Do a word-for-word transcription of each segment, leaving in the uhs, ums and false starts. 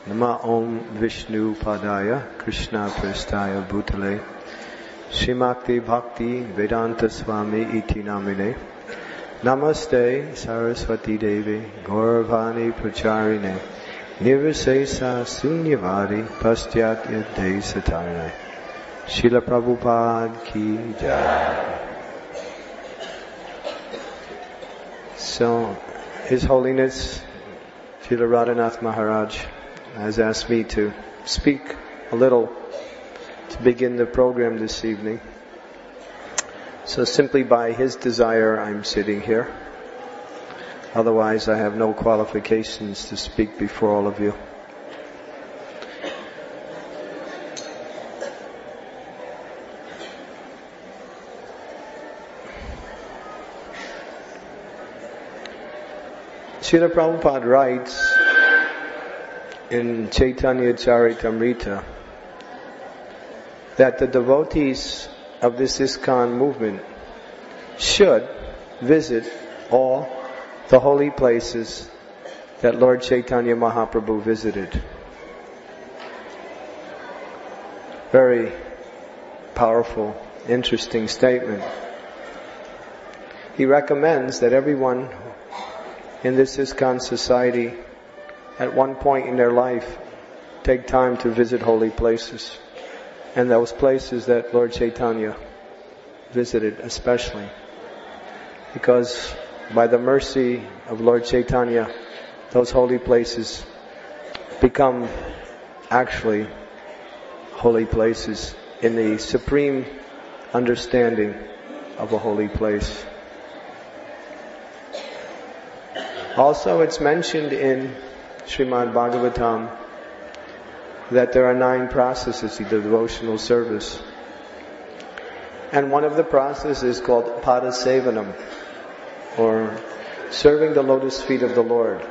Nama Om Vishnu Padaya Krishna Prestaya Bhutale Srimakti Bhakti Vedanta Swami Iti Namine Namaste Saraswati Devi Gauravani Pracharine Nirvisesa Sunyavadi Pastyatya Desatarine Srila Prabhupada Ki Jai. So, His Holiness Srila Radhanath Maharaj has asked me to speak a little to begin the program this evening. So simply by his desire I'm sitting here. Otherwise I have no qualifications to speak before all of you. Srila Prabhupada writes in Chaitanya Charitamrita that the devotees of this ISKCON movement should visit all the holy places that Lord Chaitanya Mahaprabhu visited. Very powerful, interesting statement. He recommends that everyone in this ISKCON society at one point in their life take time to visit holy places. And those places that Lord Chaitanya visited especially. Because by the mercy of Lord Chaitanya, those holy places become actually holy places in the supreme understanding of a holy place. Also, it's mentioned in Srimad Bhagavatam that there are nine processes of devotional service. And one of the processes is called Padasevanam, or serving the lotus feet of the Lord.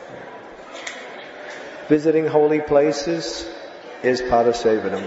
Visiting holy places is Padasevanam.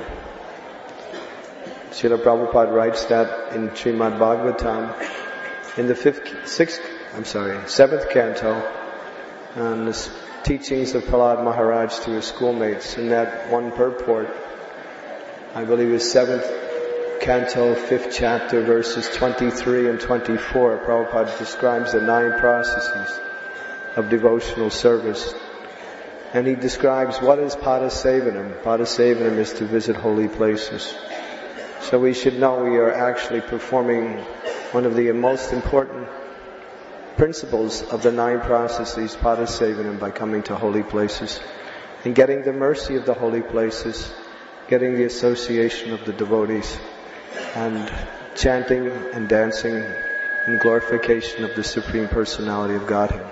Srila Prabhupada writes that in Srimad Bhagavatam, in the fifth, sixth, I'm sorry, seventh canto, on the teachings of Prahlad Maharaj to his schoolmates. In that one purport, I believe it's seventh canto, fifth chapter, verses twenty-three and twenty-four, Prabhupada describes the nine processes of devotional service. And he describes what is Padasevanam. Padasevanam is to visit holy places. So we should know we are actually performing one of the most important principles of the nine processes, Padasevanam, by coming to holy places and getting the mercy of the holy places, getting the association of the devotees, and chanting and dancing in glorification of the Supreme Personality of Godhead.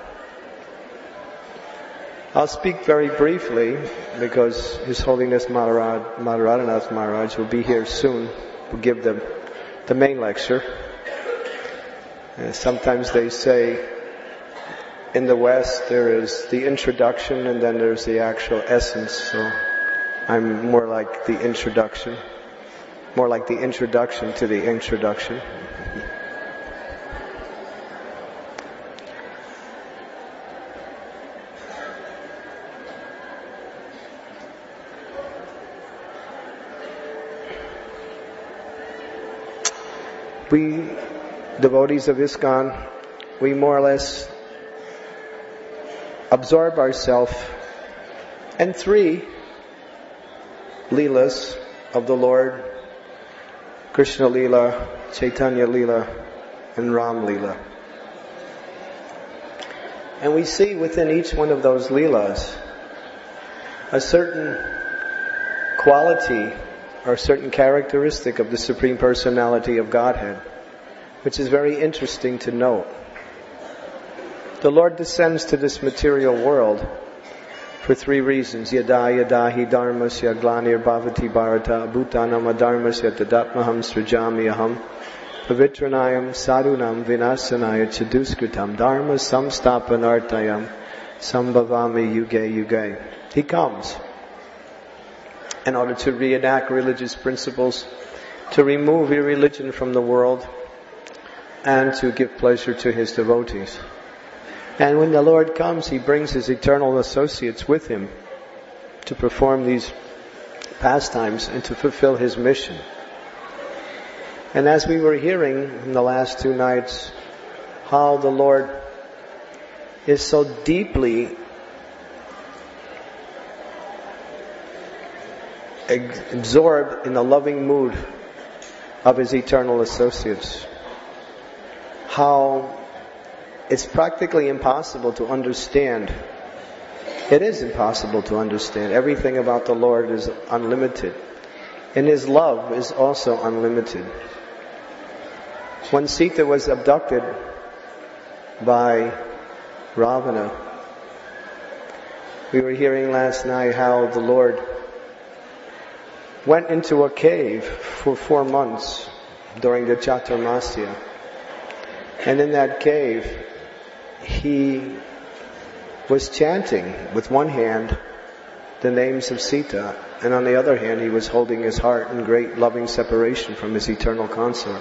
I'll speak very briefly because His Holiness Madhurad, Madhuradhanath Maharaj will be here soon to give them the main lecture. Uh, sometimes they say in the West there is the introduction and then there's the actual essence. So I'm more like the introduction, more like the introduction to the introduction. We devotees of ISKCON, we more or less absorb ourselves in three Leelas of the Lord: Krishna Leela, Chaitanya Leela, and Ram Leela. And we see within each one of those Leelas a certain quality or a certain characteristic of the Supreme Personality of Godhead, which is very interesting to note. The Lord descends to this material world for three reasons. Yada yada hi dharmasya glanir bhavati bharata bhutanam adharmasya tadatmaham srijami aham pavitranayam sadhunam vinasanaya chaduskritam dharma samstapanartayam sambhavami yuge yuge. He comes in order to reenact religious principles, to remove irreligion from the world, and to give pleasure to His devotees. And when the Lord comes, He brings His eternal associates with Him. to perform these pastimes and to fulfill his mission. And as we were hearing in the last two nights, how the Lord is so deeply absorbed in the loving mood of his eternal associates. How it's practically impossible to understand. It is impossible to understand. Everything about the Lord is unlimited. And his love is also unlimited. When Sita was abducted by Ravana, we were hearing last night how the Lord went into a cave for four months during the Chaturmasya. And in that cave, he was chanting with one hand the names of Sita, and on the other hand he was holding his heart in great loving separation from his eternal consort.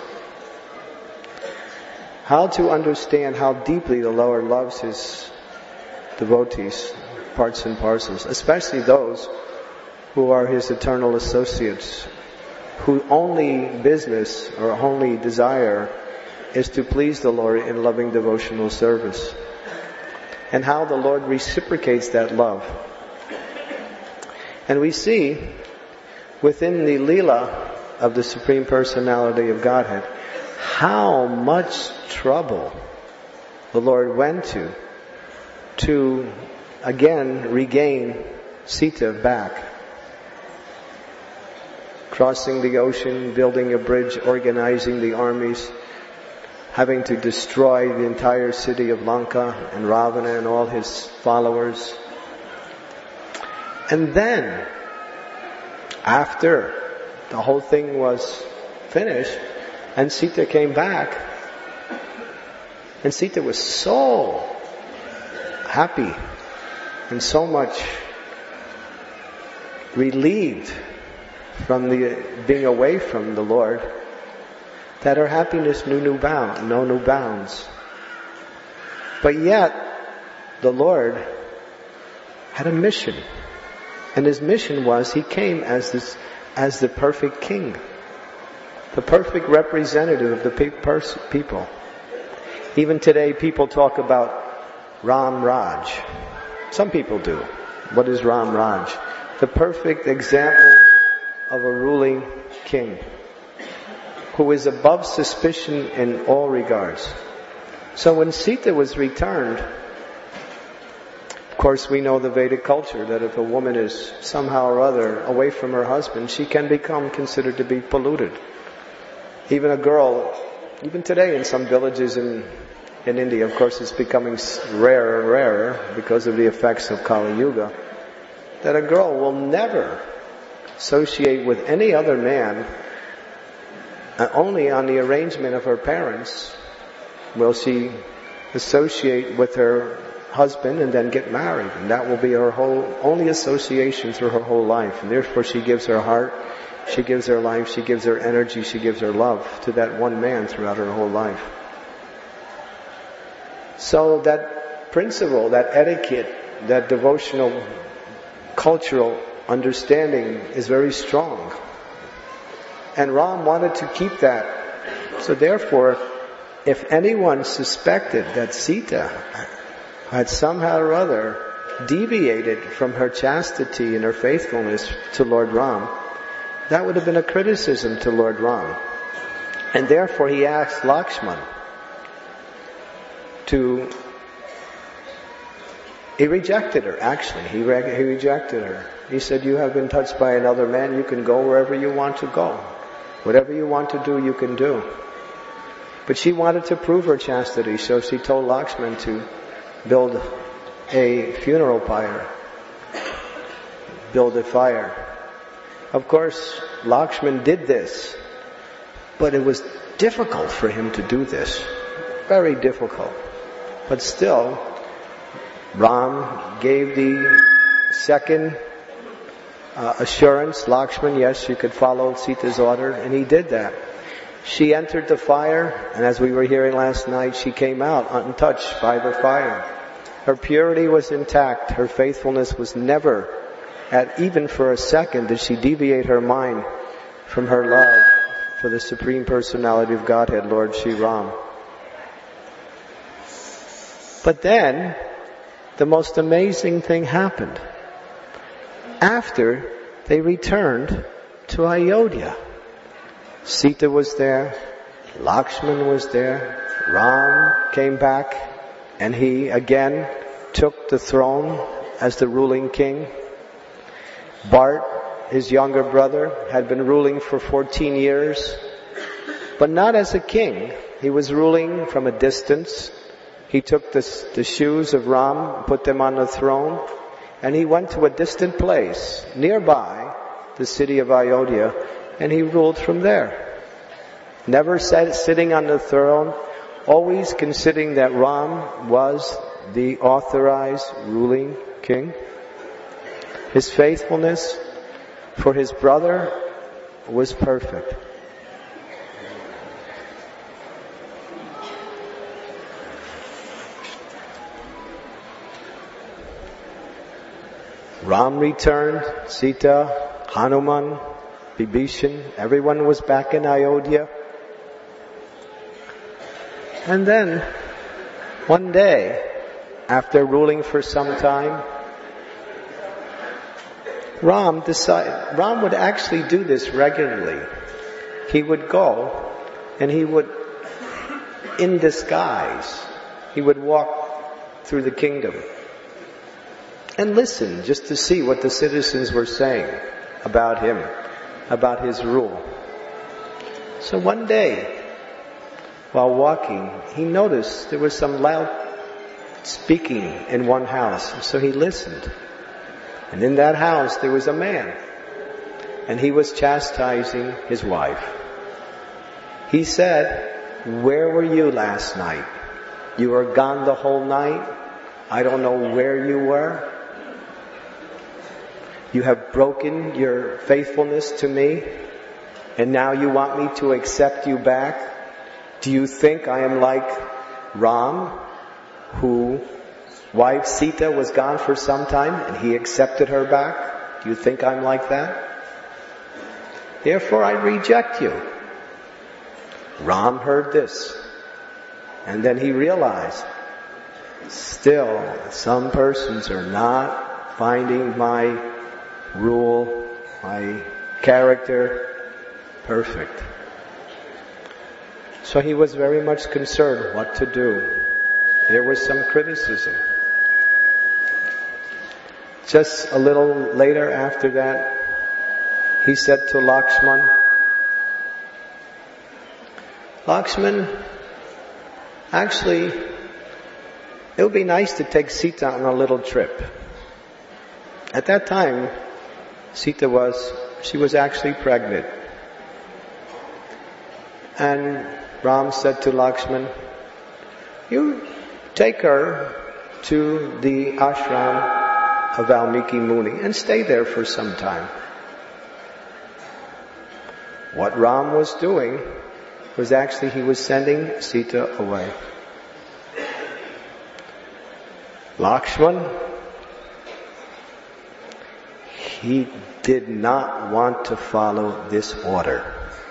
How to understand how deeply the Lord loves his devotees, parts and parcels, especially those who are his eternal associates, whose only business or only desire is to please the Lord in loving devotional service. And how the Lord reciprocates that love. And we see within the Leela of the Supreme Personality of Godhead how much trouble the Lord went to to again regain Sita back. Crossing the ocean, building a bridge, organizing the armies, having to destroy the entire city of Lanka and Ravana and all his followers. And then, after the whole thing was finished, and Sita came back, and Sita was so happy and so much relieved from the being away from the Lord, that her happiness knew no bound, no new bounds. But yet, the Lord had a mission. And his mission was, he came as this, as the perfect king. The perfect representative of the pe- pers- people. Even today, people talk about Ram Raj. Some people do. What is Ram Raj? The perfect example of a ruling king, who is above suspicion in all regards. So when Sita was returned, of course we know the Vedic culture that if a woman is somehow or other away from her husband, she can become considered to be polluted. Even a girl, even today in some villages in, in India, of course it's becoming rarer and rarer because of the effects of Kali Yuga, that a girl will never associate with any other man. Uh, only on the arrangement of her parents will she associate with her husband and then get married. And that will be her whole, only association through her whole life. And therefore she gives her heart, she gives her life, she gives her energy, she gives her love to that one man throughout her whole life. So that principle, that etiquette, that devotional, cultural understanding is very strong. And Ram wanted to keep that. So therefore, if anyone suspected that Sita had somehow or other deviated from her chastity and her faithfulness to Lord Ram, that would have been a criticism to Lord Ram. And therefore he asked Lakshman to... He rejected her, actually. He, re- he rejected her. He said, you have been touched by another man, you can go wherever you want to go. Whatever you want to do, you can do. But she wanted to prove her chastity, so she told Lakshman to build a funeral pyre. Build a fire. Of course, Lakshman did this, but it was difficult for him to do this. Very difficult. But still, Ram gave the second uh, assurance, Lakshman, yes, you could follow Sita's order, and he did that. She entered the fire, and as we were hearing last night, she came out untouched by the fire. Her purity was intact. Her faithfulness was never at even for a second did she deviate her mind from her love for the Supreme Personality of Godhead, Lord Shri Ram. But then, the most amazing thing happened. After they returned to Ayodhya, Sita was there, Lakshman was there, Ram came back, and he again took the throne as the ruling king. Bharat, his younger brother, had been ruling for fourteen years, but not as a king. He was ruling from a distance. He took the, the shoes of Ram, put them on the throne, and he went to a distant place nearby the city of Ayodhya, and he ruled from there. Never sat, sitting on the throne, always considering that Ram was the authorized ruling king. His faithfulness for his brother was perfect. Ram returned, Sita, Hanuman, Vibhishan, everyone was back in Ayodhya. And then, one day, after ruling for some time, Ram decided, Ram would actually do this regularly. He would go and he would, in disguise, he would walk through the kingdom and listen just to see what the citizens were saying about him, about his rule. So one day, while walking, he noticed there was some loud speaking in one house. So he listened. And in that house there was a man. And he was chastising his wife. He said, "Where were you last night? You were gone the whole night. I don't know where you were. You have broken your faithfulness to me, and now you want me to accept you back? Do you think I am like Ram, who wife Sita was gone for some time and he accepted her back? Do you think I'm like that? Therefore I reject you." Ram heard this, and then he realized, still some persons are not finding my rule, my character perfect. So he was very much concerned what to do. There was some criticism. Just a little later after that, he said to Lakshman, "Lakshman, actually, it would be nice to take Sita on a little trip." At that time, Sita was, she was actually pregnant. And Ram said to Lakshman, "You take her to the ashram of Valmiki Muni and stay there for some time." What Ram was doing was actually he was sending Sita away. Lakshman, he did not want to follow this order.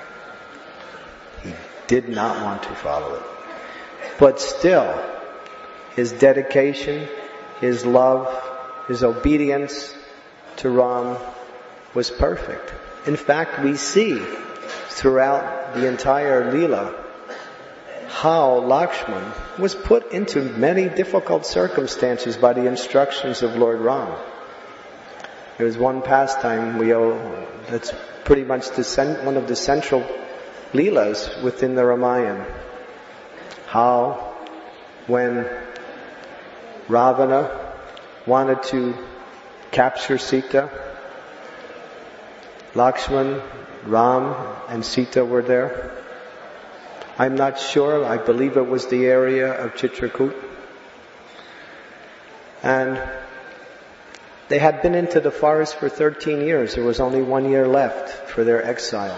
He did not want to follow it. But still, his dedication, his love, his obedience to Ram was perfect. In fact, we see throughout the entire Leela how Lakshman was put into many difficult circumstances by the instructions of Lord Ram. There was one pastime we owe, that's pretty much the cent- one of the central Leelas within the Ramayana. How when Ravana wanted to capture Sita, Lakshman, Ram and Sita were there. I'm not sure, I believe it was the area of Chitrakoot. And they had been into the forest for thirteen years. There was only one year left for their exile.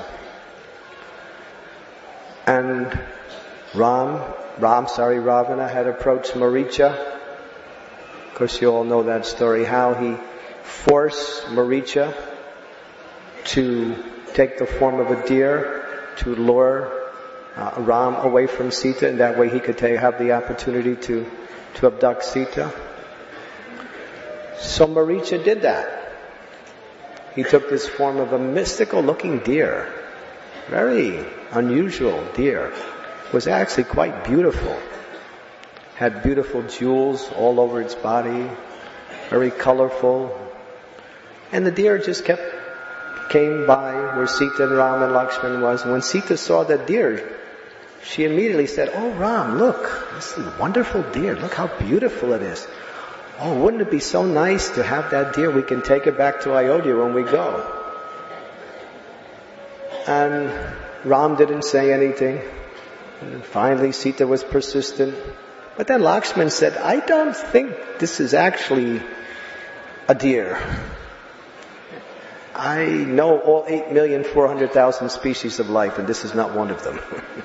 And Ram, Ram, sorry, Ravana had approached Maricha. Of course you all know that story, how he force Maricha to take the form of a deer to lure uh, Ram away from Sita, and that way he could ta- have the opportunity to, to abduct Sita. So Maricha did that. He took this form of a mystical looking deer, very unusual deer. It was actually quite beautiful. Had beautiful jewels all over its body, very colorful. And the deer just kept, came by where Sita and Ram and Lakshman was. And when Sita saw that deer, she immediately said, "Oh Ram, look, this is a wonderful deer. Look how beautiful it is. Oh, wouldn't it be so nice to have that deer? We can take it back to Ayodhya when we go." And Ram didn't say anything. And finally Sita was persistent. But then Lakshman said, "I don't think this is actually a deer. I know all eight million four hundred thousand species of life, and this is not one of them."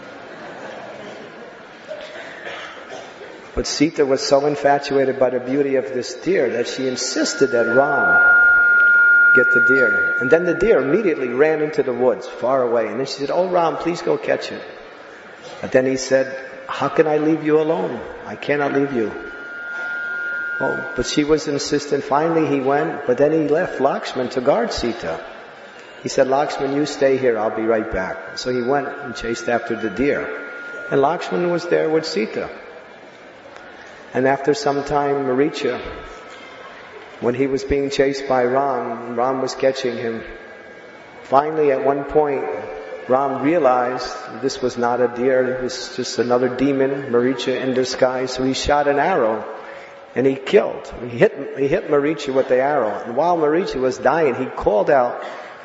But Sita was so infatuated by the beauty of this deer that she insisted that Ram get the deer. And then the deer immediately ran into the woods, far away. And then she said, "Oh Ram, please go catch it." But then he said, "How can I leave you alone? I cannot leave you." Oh, but she was insistent. Finally he went, but then he left Lakshman to guard Sita. He said, "Lakshman, you stay here, I'll be right back." So he went and chased after the deer. And Lakshman was there with Sita. And after some time, Maricha, when he was being chased by Ram, Ram was catching him. Finally, at one point, Ram realized this was not a deer, it was just another demon, Maricha in disguise. So he shot an arrow and he killed. He hit, he hit Maricha with the arrow. And while Maricha was dying, he called out,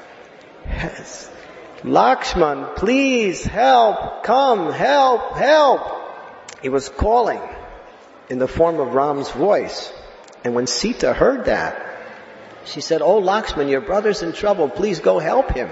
"Lakshman, please help, come, help, help." He was calling in the form of Ram's voice. And when Sita heard that, she said, "Oh Lakshman, your brother's in trouble, please go help him."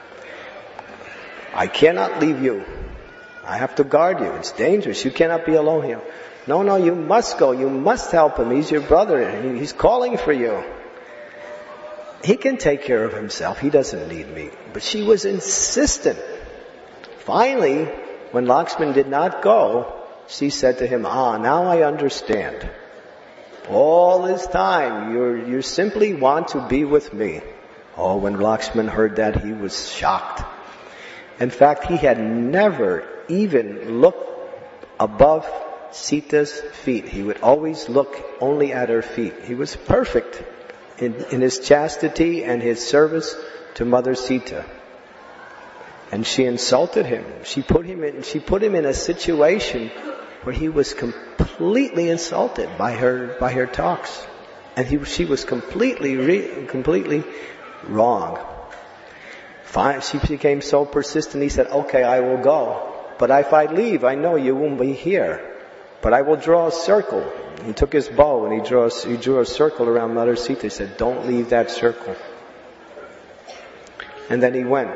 "I cannot leave you. I have to guard you. It's dangerous. You cannot be alone here." "No, no, you must go. You must help him. He's your brother. He's calling for you. He can take care of himself. He doesn't need me." But she was insistent. Finally, when Lakshman did not go, she said to him, "Ah, now I understand. All this time, you you simply want to be with me." Oh, when Lakshman heard that, he was shocked. In fact, he had never even looked above Sita's feet. He would always look only at her feet. He was perfect in, in his chastity and his service to Mother Sita. And she insulted him. She put him in, she put him in a situation where he was completely insulted by her, by her talks. And he, she was completely, re, completely wrong. Fine, she became so persistent, he said, "Okay, I will go. But if I leave, I know you won't be here. But I will draw a circle." He took his bow and he drew a, he drew a circle around Mother Sita. He said, "Don't leave that circle." And then he went.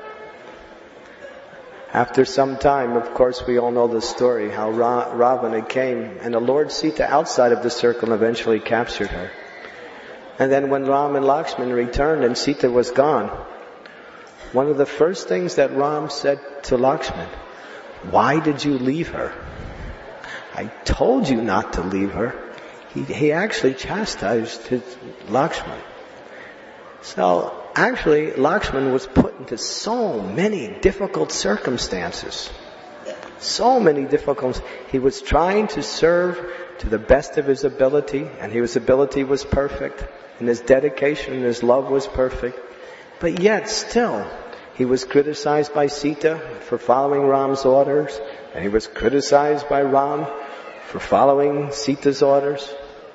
After some time, of course, we all know the story, how Ra- Ravana came and allured Sita outside of the circle and eventually captured her. And then when Ram and Lakshman returned and Sita was gone, one of the first things that Ram said to Lakshman, "Why did you leave her? I told you not to leave her." He, he actually chastised his Lakshman. So actually, Lakshman was put into so many difficult circumstances. So many difficult. He was trying to serve to the best of his ability, and his ability was perfect, and his dedication and his love was perfect. But yet still, he was criticized by Sita for following Ram's orders, and he was criticized by Ram for following Sita's orders.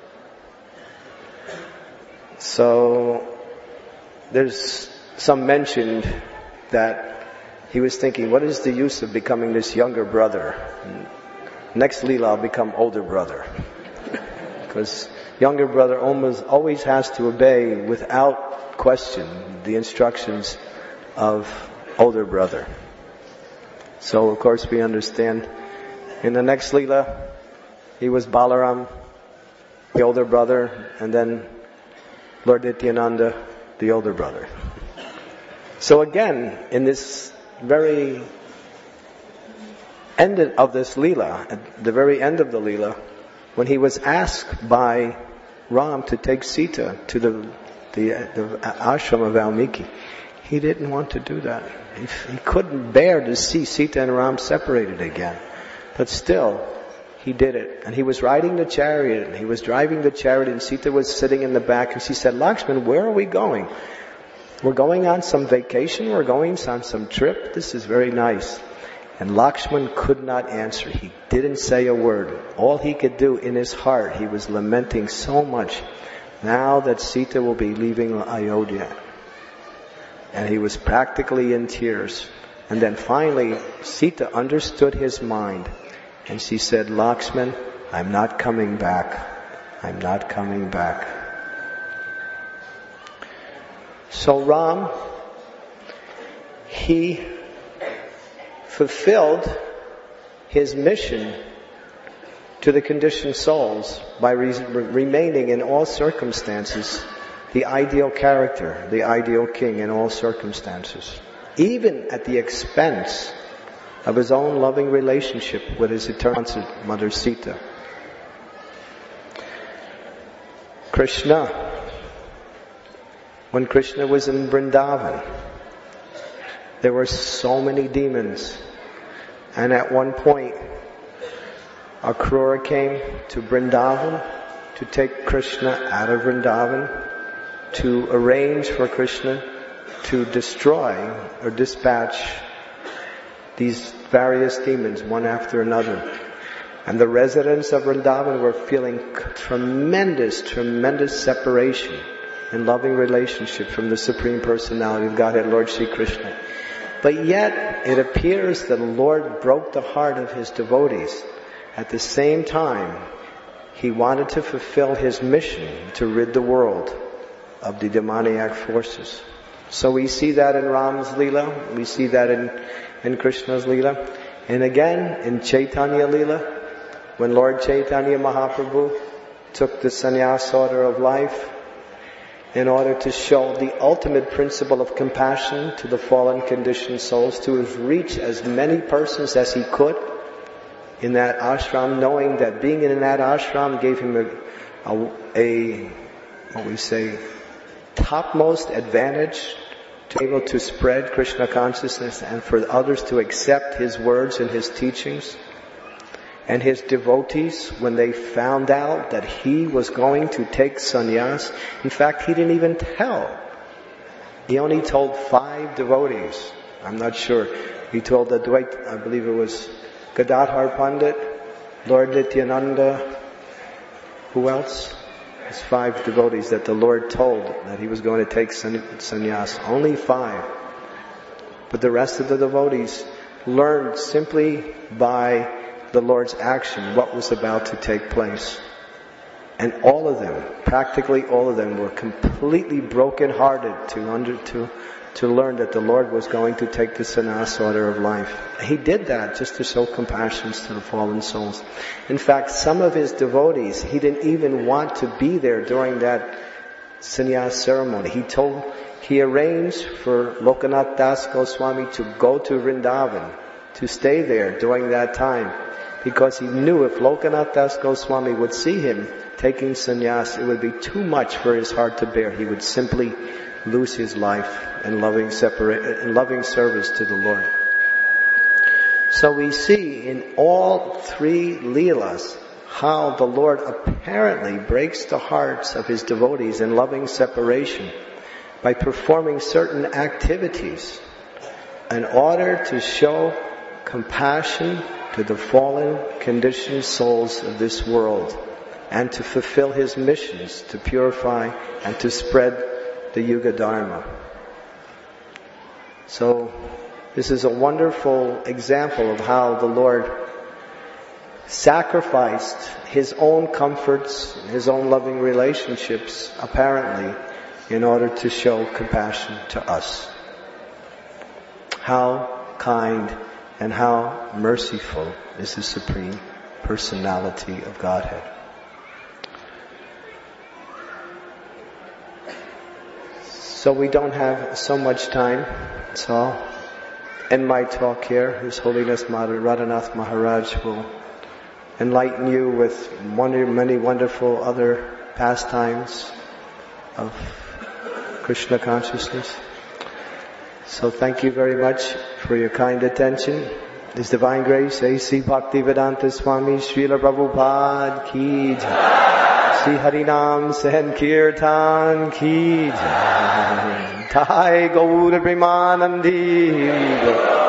So there's some mentioned that he was thinking, what is the use of becoming this younger brother? Next Leela, I'll become older brother. Because younger brother almost always has to obey without question the instructions of older brother. So of course we understand in the next Leela, he was Balaram, the older brother, and then Lord Nityananda, the older brother. So again, in this very end of this Leela, at the very end of the Leela, when he was asked by Ram to take Sita to the, the, the ashram of Valmiki, he didn't want to do that. He, he couldn't bear to see Sita and Ram separated again. But still, he did it. And he was riding the chariot, and he was driving the chariot, and Sita was sitting in the back, and she said, Lakshman, where are we going? We're going on some vacation, we're going on some trip. This is very nice. And Lakshman could not answer. He didn't say a word. All he could do in his heart, he was lamenting so much now that Sita will be leaving Ayodhya. And he was practically in tears. And then finally, Sita understood his mind. And she said, Lakshman, I'm not coming back. I'm not coming back. So Ram, he fulfilled his mission to the conditioned souls by re- remaining in all circumstances the ideal character, the ideal king in all circumstances, even at the expense of his own loving relationship with his eternal mother Sita. Krishna, when Krishna was in Vrindavan, there were so many demons. And at one point, Akrura came to Vrindavan to take Krishna out of Vrindavan, to arrange for Krishna to destroy or dispatch these various demons one after another. And the residents of Vrindavan were feeling tremendous, tremendous separation in loving relationship from the Supreme Personality of Godhead, Lord Sri Krishna. But yet, it appears that the Lord broke the heart of His devotees. At the same time, He wanted to fulfill His mission to rid the world of the demoniac forces. So we see that in Ram's Leela, we see that in, in Krishna's Leela. And again, in Chaitanya Leela, when Lord Chaitanya Mahaprabhu took the sannyas order of life, in order to show the ultimate principle of compassion to the fallen conditioned souls, to reach as many persons as he could in that ashram, knowing that being in that ashram gave him a, a, a what we say, topmost advantage to be able to spread Krishna consciousness and for others to accept his words and his teachings. And his devotees, when they found out that he was going to take sannyas, in fact, he didn't even tell. He only told five devotees. I'm not sure. He told the Dvait, I believe it was Gadadhar Pandit, Lord Nityananda, who else? It's five devotees that the Lord told that he was going to take sannyas. Only five. But the rest of the devotees learned simply by the Lord's action, what was about to take place. And all of them, practically all of them, were completely broken-hearted to under, to to learn that the Lord was going to take the sannyas order of life. He did that just to show compassion to the fallen souls. In fact, some of his devotees, he didn't even want to be there during that sannyas ceremony. He told, he arranged for Lokanath Das Goswami to go to Vrindavan, to stay there during that time. Because he knew if Lokanath Das Goswami would see him taking sannyas, it would be too much for his heart to bear. He would simply lose his life in loving separate, in loving service to the Lord. So we see in all three Leelas how the Lord apparently breaks the hearts of his devotees in loving separation by performing certain activities in order to show compassion to the fallen, conditioned souls of this world, and to fulfill his missions, to purify and to spread the Yuga Dharma. So, this is a wonderful example of how the Lord sacrificed his own comforts, his own loving relationships, apparently, in order to show compassion to us. How kind and how merciful is the Supreme Personality of Godhead. So we don't have so much time, so I'll end my talk here. His Holiness Radhanath Maharaj will enlighten you with wonder, many wonderful other pastimes of Krishna consciousness. So thank you very much for your kind attention. His Divine Grace, A C Bhaktivedanta Swami Srila Prabhupada Ki Jai. Sri Harinam Sankirtan Ki Jai. Thai Gaura Premanandi.